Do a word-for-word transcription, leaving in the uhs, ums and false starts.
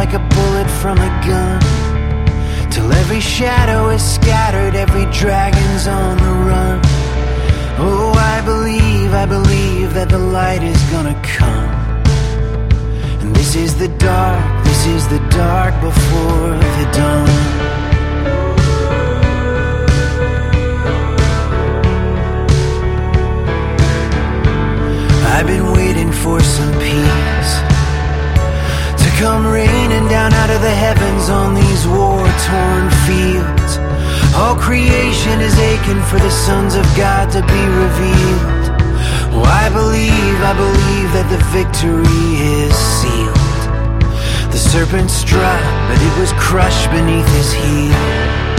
like a bullet from a gun, till every shadow is scattered, every dragon's on the run. Oh, I believe, I believe that the light is gonna come. And this is the dark, this is the dark before the dawn. I've been waiting for some peace to come raining down out of the heavens on these war-torn fields. All creation is aching for the sons of God to be revealed. Oh, I believe, I believe that the victory is sealed. The serpent struck, but it was crushed beneath his heel.